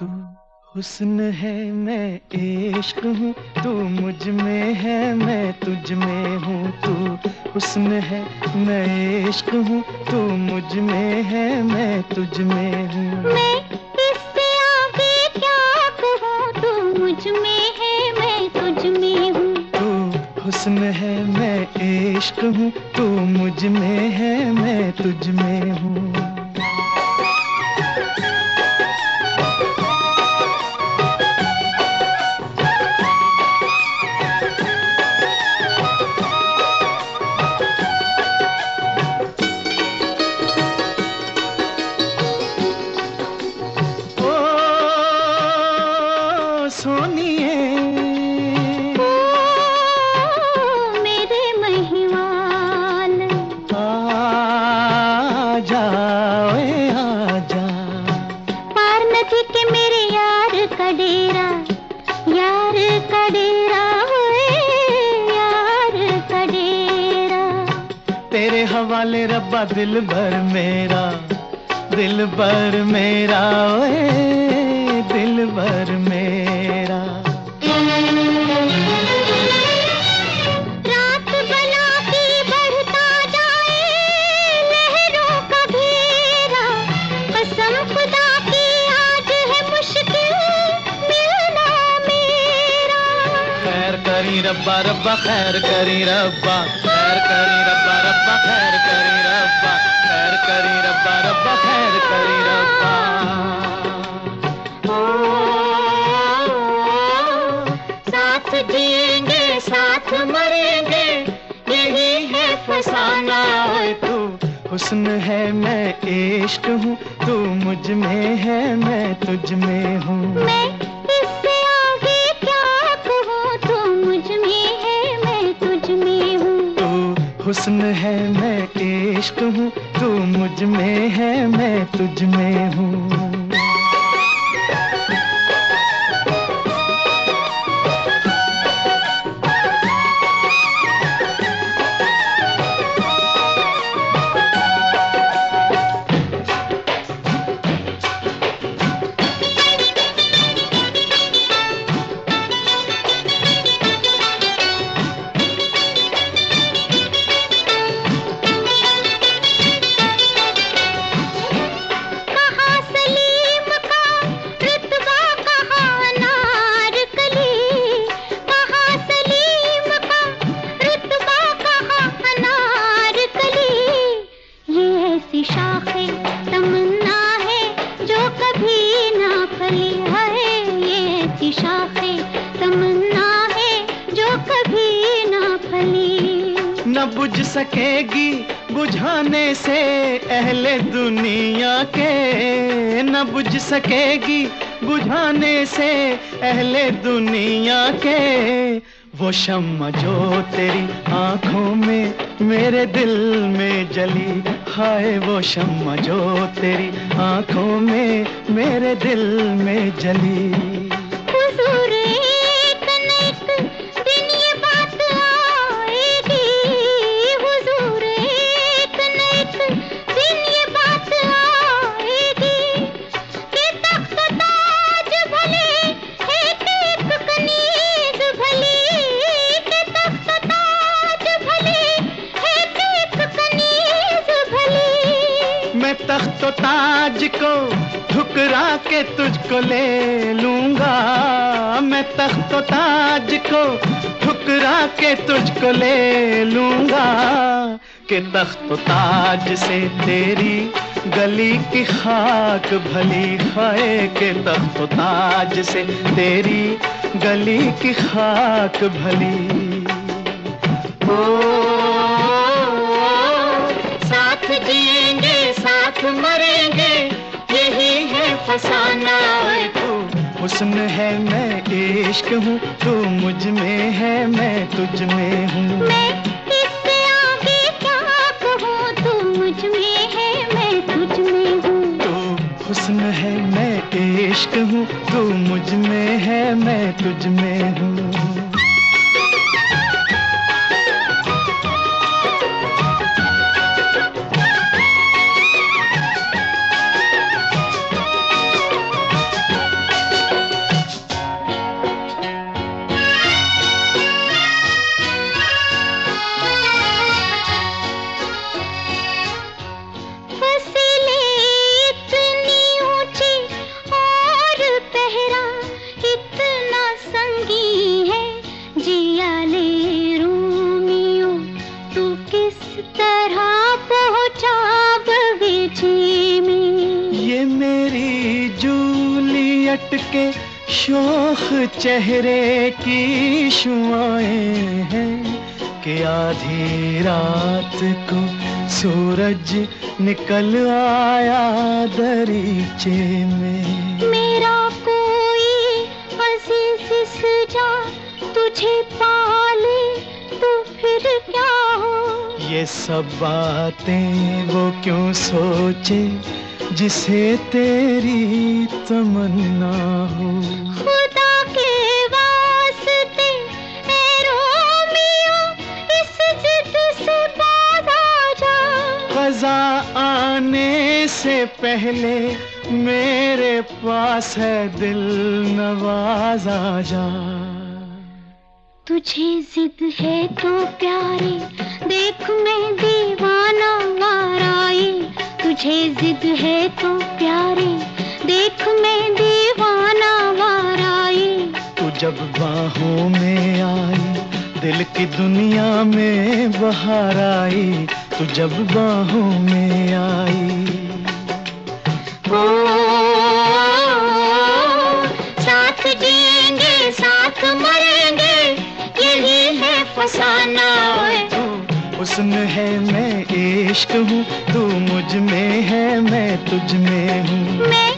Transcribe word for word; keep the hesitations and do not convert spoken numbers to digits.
तू हुस्न है मैं इश्क हूँ, तू मुझ में है मैं तुझ में हूँ। तू हुस्न है मैं इश्क हूँ, तू मुझ में है मैं तुझ में हूँ। मैं इससे आगे क्या कहूँ, तू मुझ में है मैं तुझ में हूँ। तू हुस्न है मैं इश्क हूँ, तू मुझ में है मैं तुझ में हूँ। सोनिए ओ मेरे महिवाल, आजा ओए आजा। पार नदी के मेरे यार का डेरा, यार का डेरा हुए, यार का डेरा। तेरे हवाले रब्बा दिल भर मेरा, दिल भर मेरा ओए दिल भर मेरा। रात बला की बढ़ता जाए लहरों का घेरा, कसम खुदा की आज है मुश्किल मिलना मेरा। खैर करी रब्बा रब्बा खैर करी रब्बा, खैर करी रब्बा रब्बा खैर करी रब्बा, खैर करी रब्बा रब्बा खैर करी रब्बा। साथ जिएंगे साथ मरेंगे, यही है फसाना। ओए तू हुस्न है मैं इश्क हूँ, तू मुझ में है मैं तुझ में हूँ। मैं इससे आगे क्या कहूँ, तू मुझ में है मैं तुझ में हूँ। तू हुस्न है मैं इश्क हूँ, तू मुझ में है मैं तुझ में हूँ। शाखे तमन्ना है जो कभी ना फली है, ये ऐसी शाखे तमन्ना है जो कभी ना फली। न बुझ सकेगी बुझाने से अहले दुनिया के, न बुझ सकेगी बुझाने से अहले दुनिया के। वो शम्मा जो तेरी आंखों में मेरे दिल में जली, हाय वो शम्मा जो तेरी आंखों में मेरे दिल में जली। हुजूर एक न एक दिन ये बात आएगी, हुजूर एक न एक दिन ये बात आएगी कि तख्त ताज भले एक एक कनीज भली, कि तख्त ताज भले एक एक कनीज भली। मैं तख्त ताज को ठुकरा के तुझको ले लूंगा, मैं तख्त ताज को ठुकरा के तुझको ले लूंगा। कि तख्त ताज से तेरी गली की खाक भली है, के तख्त ताज से तेरी गली की खाक भली। ओ साथ जिएंगे साथ मरेंगे, यही है फसाना। तू हुस्न है मैं इश्क हूँ, तू मुझ में है मैं तुझ में हूँ। मैं इससे आगे क्या कहूँ, तू मुझ में है मैं तुझ में हूँ। तू हुस्न है मैं इश्क हूँ, तू मुझ में है मैं तुझ में हूँ। मेरी जूलियट के शोख चेहरे की शुआएं हैं कि आधी रात को सूरज निकल आया दरीचे में। मेरा कोई अजीज सजा तुझे पाले तो फिर क्या हो। ये सब बातें वो क्यों सोचे जिसे तेरी तमन्ना हो। खुदा के वास्ते ए रोमियो इस जिद से बाज आ जा। क़ज़ा आने से पहले मेरे पास है दिल नवाज आ जा। तुझे जिद है तो प्यारे देख मैं दीवाना वाराई। तुझे जिद है तो प्यारे देख मैं दीवाना वाराई। तू जब बाहों में आई दिल की दुनिया में बहार आई। तू जब बाहों में आई। ओ, साथ जिएंगे साथ मरेंगे यही है फसाना। हुस्न है मैं इश्क हूँ तू मुझ में है मैं तुझ में हूँ।